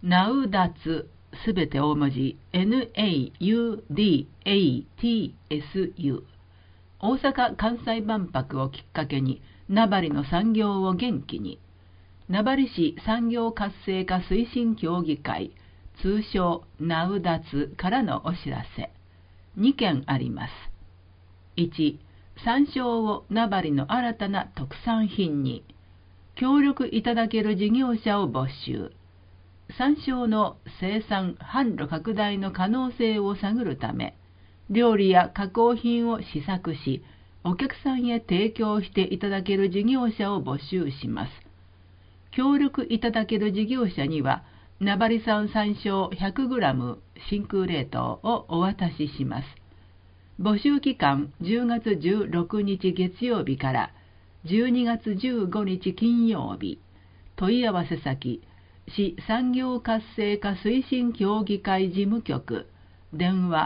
ナウダツ、すべて大文字 NAUDATSU。 大阪・関西万博をきっかけに名張の産業を元気に。名張市産業活性化推進協議会、通称ナウダツからのお知らせ。2件あります。1、山椒を名張の新たな特産品に。協力いただける事業者を募集。山椒の生産・販路拡大の可能性を探るため、料理や加工品を試作し、お客さんへ提供していただける事業者を募集します。協力いただける事業者には、名張産山椒 100g 真空冷凍をお渡しします。募集期間10月16日月曜日から12月15日金曜日。問い合わせ先、市産業活性化推進協議会事務局、電話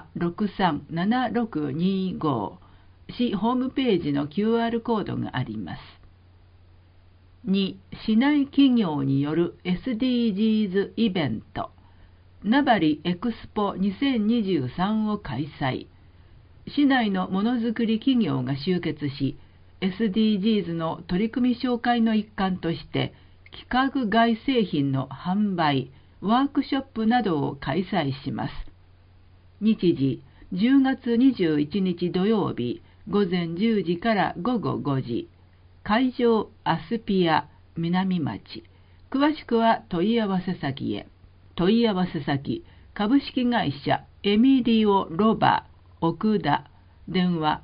637625、市ホームページの QR コードがあります。2、市内企業による SDGs イベント、名張エクスポ2023を開催。市内のものづくり企業が集結し、SDGs の取り組み紹介の一環として、規格外製品の販売、ワークショップなどを開催します。日時、10月21日土曜日、午前10時から午後5時。会場アスピア南町。詳しくは問い合わせ先へ。問い合わせ先、株式会社エミリオロバ奥田、電話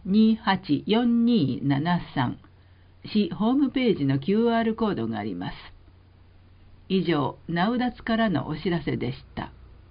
284273。市ホームページの QR コードがあります。以上、ナウダツからのお知らせでした。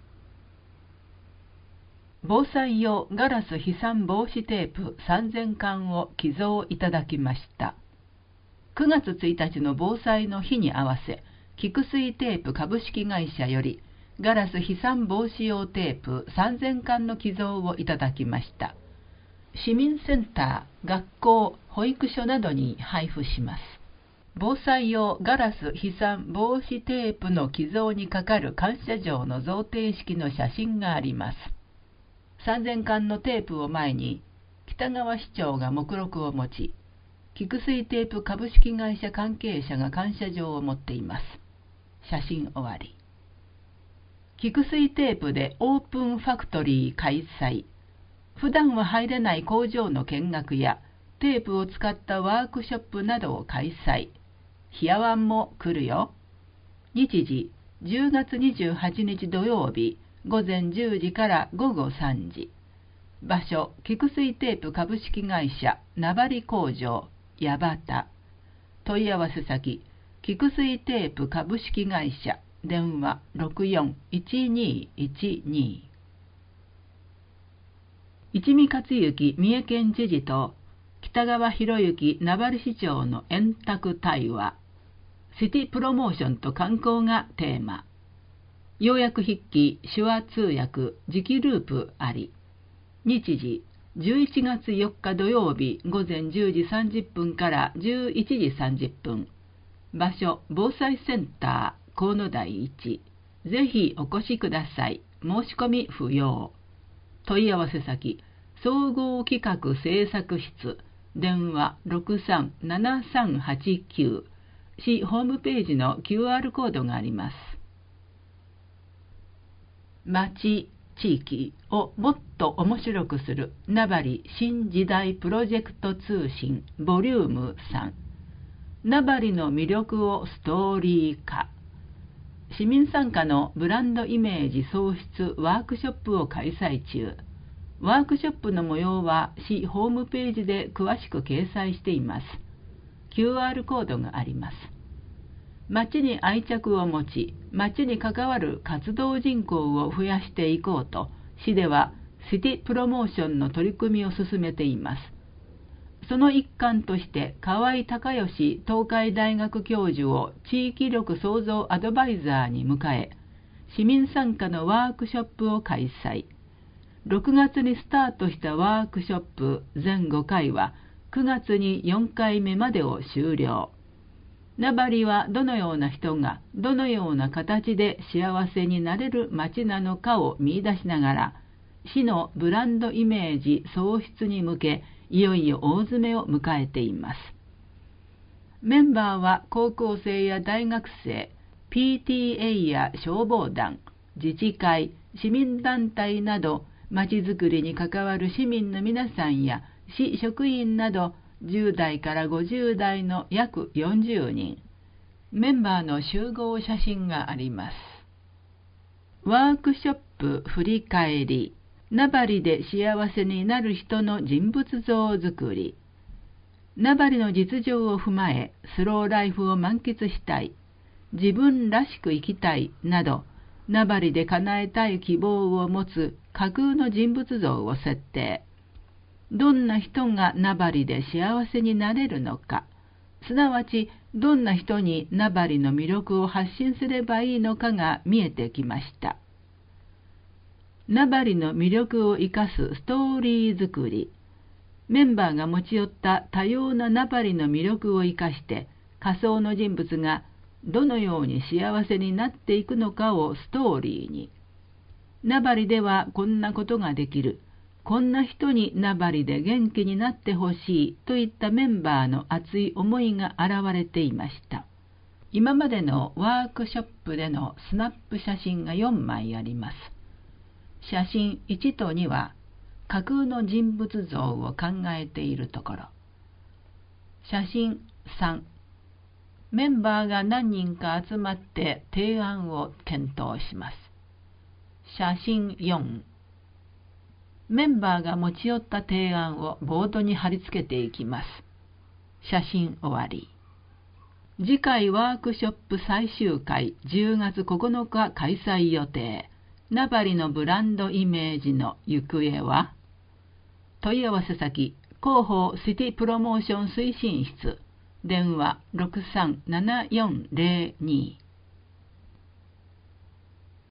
防災用ガラス飛散防止テープ3000缶を寄贈いただきました。9月1日の防災の日に合わせ、菊水テープ株式会社よりガラス飛散防止用テープ3000缶の寄贈をいただきました。市民センター、学校、保育所などに配布します。防災用ガラス飛散防止テープの寄贈にかかる感謝状の贈呈式の写真があります。3000缶のテープを前に、北川市長が目録を持ち、菊水テープ株式会社関係者が感謝状を持っています。写真終わり。菊水テープでオープンファクトリー開催。普段は入れない工場の見学やテープを使ったワークショップなどを開催。ヒアワンも来るよ。日時、10月28日土曜日、午前10時から午後3時。場所、菊水テープ株式会社名張工場八幡。問い合わせ先、菊水テープ株式会社、電話641212。一見勝之三重県知事と北川博之名張市長の円卓対話。シティプロモーションと観光がテーマ。要約筆記、手話通訳、磁気ループあり。日時、11月4日土曜日午前10時30分から11時30分。場所、防災センター、河野台1。ぜひお越しください。申し込み不要。問い合わせ先、総合企画制作室、電話637389。市ホームページの QR コードがあります。町、地域をもっと面白くする名張新時代プロジェクト通信ボリューム3。名張の魅力をストーリー化。市民参加のブランドイメージ創出ワークショップを開催中。ワークショップの模様は市ホームページで詳しく掲載しています。QR コードがあります。町に愛着を持ち、町に関わる活動人口を増やしていこうと、市ではシティプロモーションの取り組みを進めています。その一環として、河合隆義東海大学教授を地域力創造アドバイザーに迎え、市民参加のワークショップを開催。6月にスタートしたワークショップ全5回は、9月に4回目までを終了。 ナバリはどのような人がどのような形で幸せになれる街なのかを見出しながら、市のブランドイメージ創出に向け、いよいよ大詰めを迎えています。メンバーは高校生や大学生、PTA や消防団、自治会、市民団体など、まちづくりに関わる市民の皆さんや市職員など、10代から50代の約40人、メンバーの集合写真があります。ワークショップ振り返り、ナバリで幸せになる人の人物像作り。ナバリの実情を踏まえ、スローライフを満喫したい、自分らしく生きたいなど、ナバリで叶えたい希望を持つ架空の人物像を設定。どんな人がナバリで幸せになれるのか、すなわちどんな人にナバリの魅力を発信すればいいのかが見えてきました。ナバリの魅力を生かすストーリー作り。メンバーが持ち寄った多様なナバリの魅力を生かして仮想の人物がどのように幸せになっていくのかをストーリーに。ナバリではこんなことができる。こんな人にナバリで元気になってほしいといったメンバーの熱い思いが現れていました。今までのワークショップでのスナップ写真が4枚あります。写真1と2は架空の人物像を考えているところ。写真3、メンバーが何人か集まって提案を検討します。写真4、メンバーが持ち寄った提案をボードに貼り付けていきます。写真終わり。次回ワークショップ最終回10月9日開催予定。ナバリのブランドイメージの行方は？問い合わせ先、広報シティプロモーション推進室、電話637402